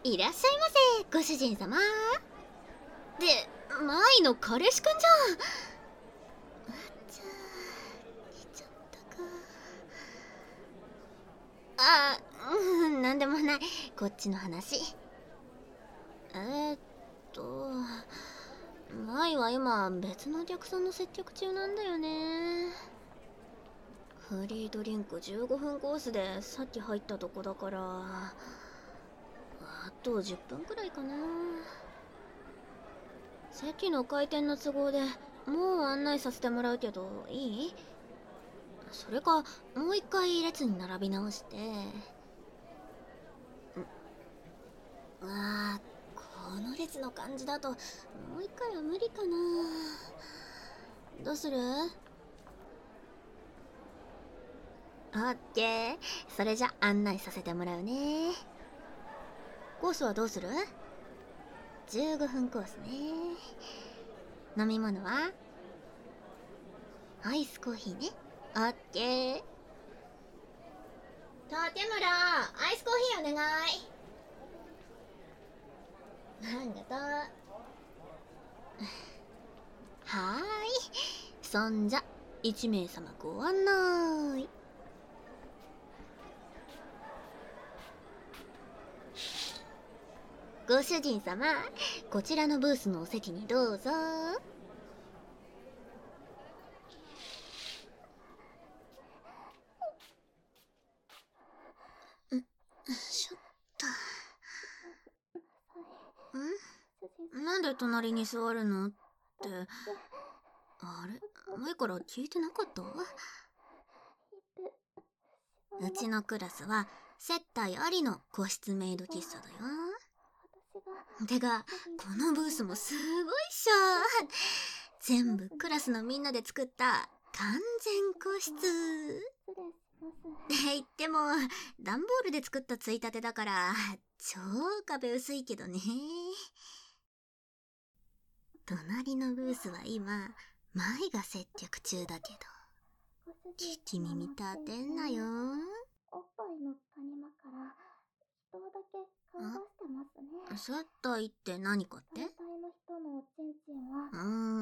いらっしゃいませ、ご主人様。で、舞の彼氏くんじゃん。あっちゃー、来ちゃったか。なんでもない。こっちの話。舞は今別のお客さんの接客中なんだよね。フリードリンク15分コースでさっき入ったとこだから、あと10分くらいかな。席の回転の都合でもう案内させてもらうけどいい？それかもう一回列に並び直して。この列の感じだともう一回は無理かな。どうする？オッケー。それじゃ案内させてもらうね。コースはどうする？15分コースね。飲み物はアイスコーヒーね。オッケー。竹村、アイスコーヒーお願い。ありがとう。はーい。そんじゃ1名様ご案内。ご主人様、こちらのブースのお席にどうぞ。しょっと。なんで隣に座るのって。あれ、前から聞いてなかった？うちのクラスは接待ありの個室メイド喫茶だよ。てか、このブースもすごいっしょ。全部クラスのみんなで作った完全個室。って言っても、段ボールで作ったついたてだから、超壁薄いけどね。隣のブースは今、舞が接客中だけど、聞き耳立てんなよ。 おっぱいの谷間から人だけ顔出してますね。 接待って何かって？ 団体の人のおちんちんは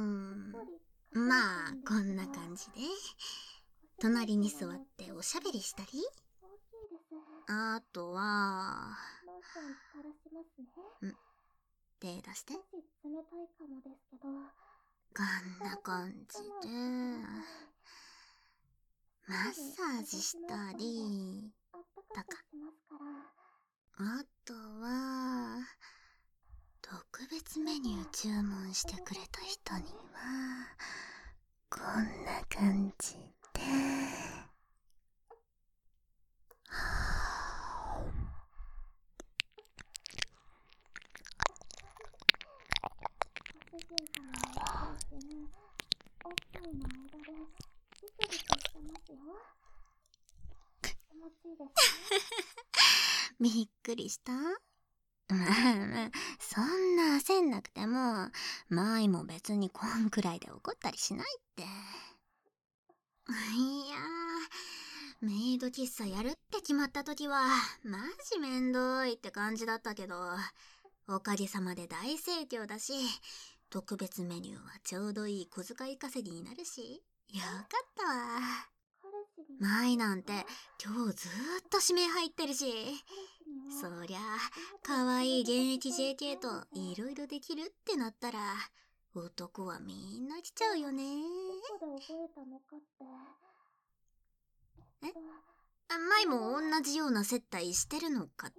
まあこんな感じで隣に座っておしゃべりしたり、あとはローション垂らしますね。 手出して。 少し冷たいかもですけど、 こんな感じでマッサージしたりあったかくしますから。 あとは特別メニュー注文してくれた人にはこんな感じでご主人様のおちんちん、おっぱいの間でビクビクしてますよ。気持ちいいですね。 びっくりした？まあ、そんな焦んなくても、舞も別にこんくらいで怒ったりしないって。いやー、メイド喫茶やるって決まった時は、マジめんどいって感じだったけど、おかげさまで大盛況だし、特別メニューはちょうどいい小遣い稼ぎになるし、よかったわ。舞なんて今日ずーっと指名入ってるし、そりゃ可愛い現役 JK といろいろできるってなったら男はみんな来ちゃうよね。 どこで覚えたのかって。 舞も同じような接待してるのかって。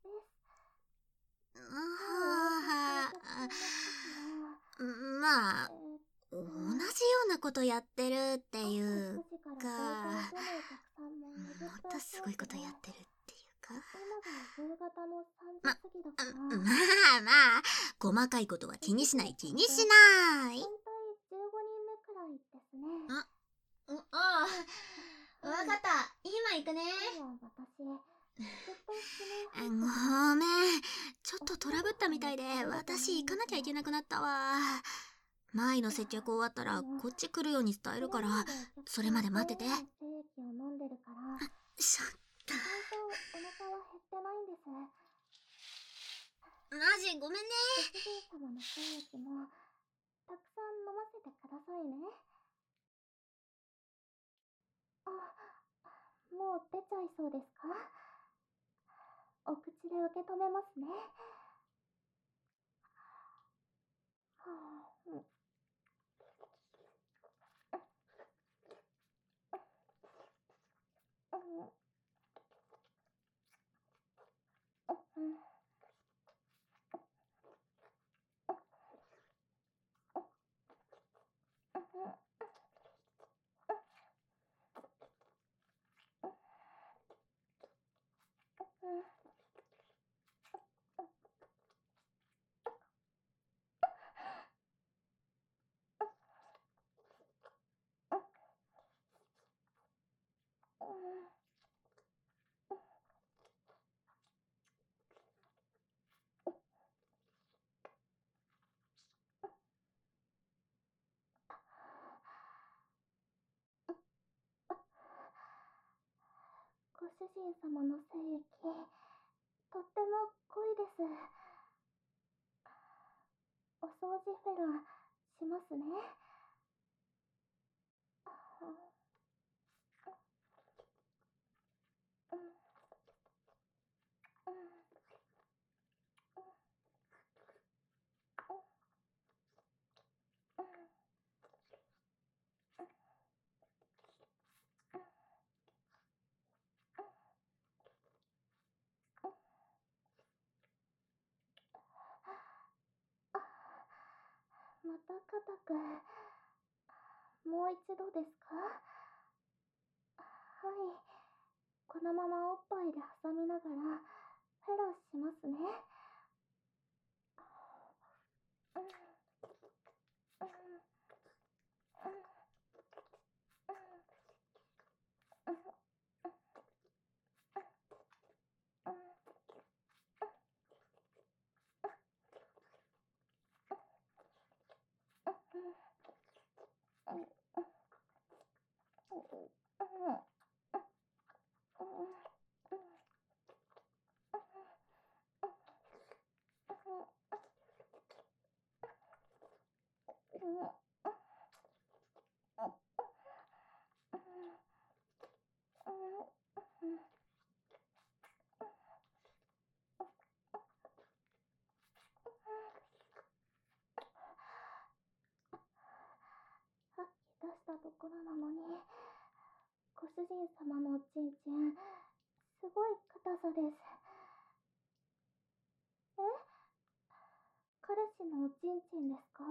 まあ同じようなことやってるっていうか、もっとすごいことやってるっていうか。まあまあ細かいことは気にしない。 大体15人目くらいですね。 わかった。今行くね。ごめん。ちょっとトラブったみたいで私行かなきゃいけなくなったわ。舞の接客終わったらこっち来るように伝えるから、それまで待ってて。しょった。 お腹は減ってないんです。 マジごめんね。 ご主人様の精液もたくさん飲ませてくださいね。あ、もう出ちゃいそうですか？お口で受け止めますね。はあ、うん。うん。うん。ご主人様の精液、とっても濃いです。お掃除フェラしますね。また硬く、もう一度ですか？はい。このままおっぱいで挟みながら、フェラしますね。さっき出したところなのに、ご主人様のおちんちん、すごい硬さです。え？彼氏のおちんちんですか？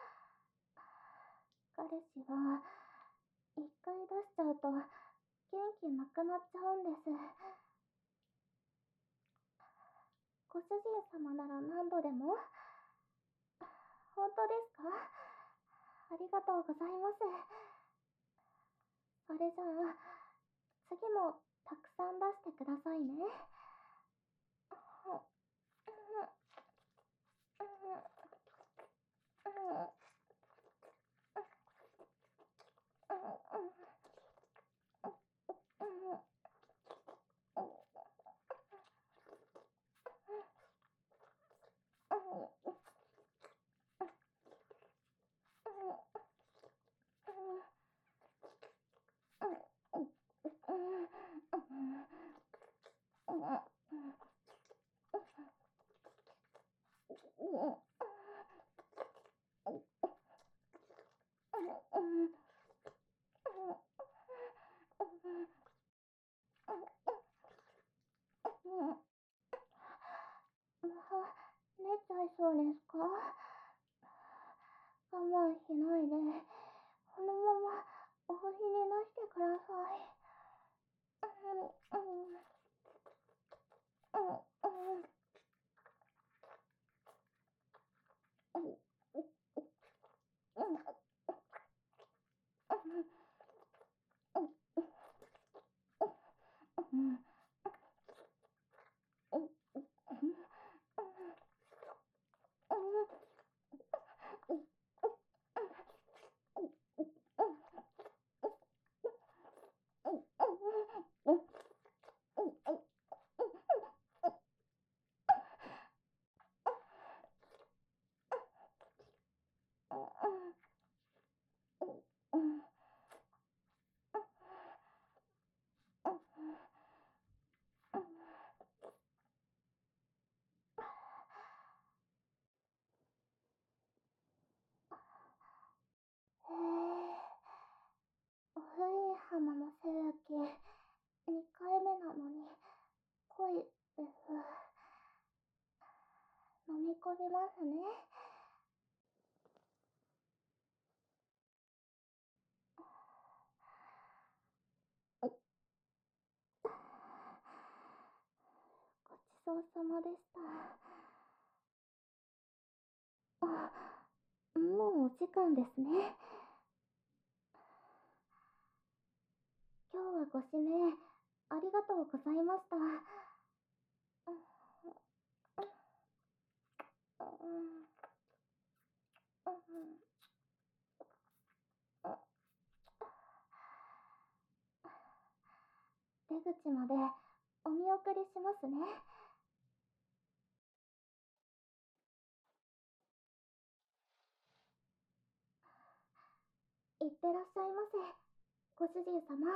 彼氏は、一回出しちゃうと、元気なくなっちゃうんです。ご主人様なら何度でも？本当ですか？ありがとうございます。それじゃあ、次もたくさん出してくださいね。もう、寝ちゃいそうですか？我慢しないで、このままお尻出してください。 びますね。ごちそうさまでした。もうお時間ですね。今日はご指名ありがとうございました。出口までお見送りしますね。いってらっしゃいませ、ご主人様。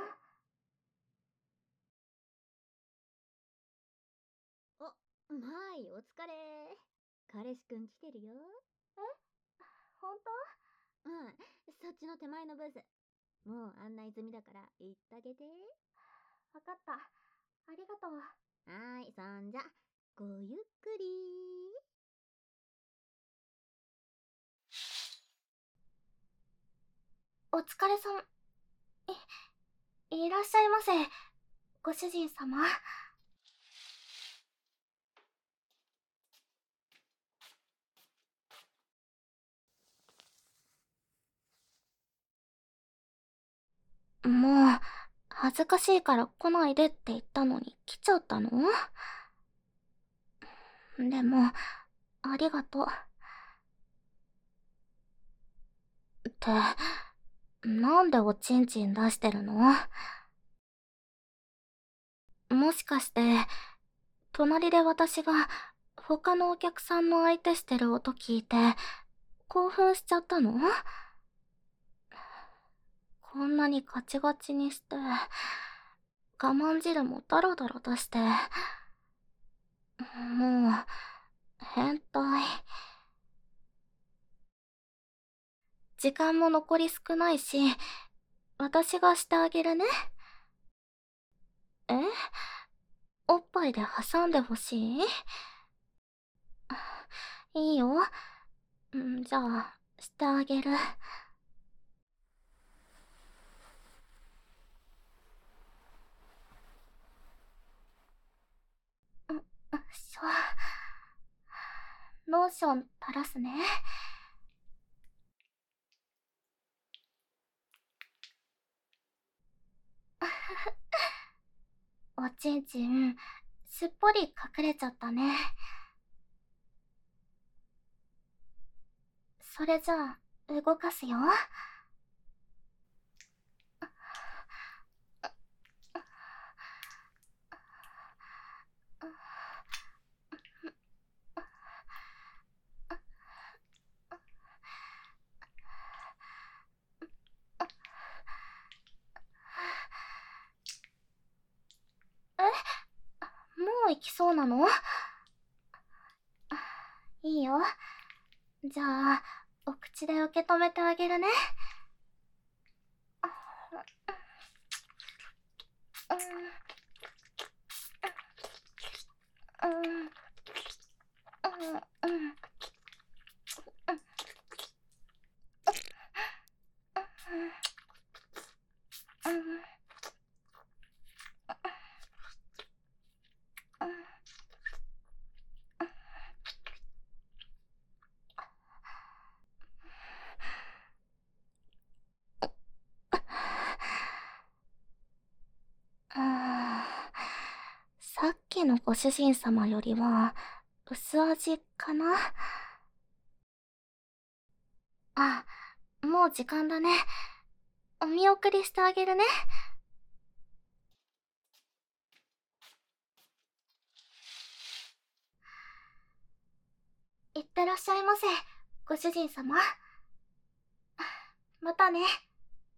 お、まい、お疲れ。彼氏くん来てるよ。 ほんと？ うん、そっちの手前のブース。もう案内済みだから行ってあげて。 わかった。ありがとう。 はーい、そんじゃ、ごゆっくり。 お疲れさん。いらっしゃいませ、ご主人様。もう、恥ずかしいから来ないでって言ったのに来ちゃったの？でも、ありがとう。って、なんでおちんちん出してるの？もしかして、隣で私が他のお客さんの相手してる音聞いて、興奮しちゃったの？こんなにガチガチにして、我慢汁もダラダラ出して、もう、変態。時間も残り少ないし、私がしてあげるね。え？おっぱいで挟んでほしい？いいよ。じゃあ、してあげる。ローション垂らすね。おちんちん、すっぽり隠れちゃったね。それじゃあ、動かすよ。もう行きそうなの？いいよ。じゃあ、お口で受け止めてあげるね。さっきのご主人様よりは、薄味かな？あ、もう時間だね。お見送りしてあげるね。いってらっしゃいませ、ご主人様。またね。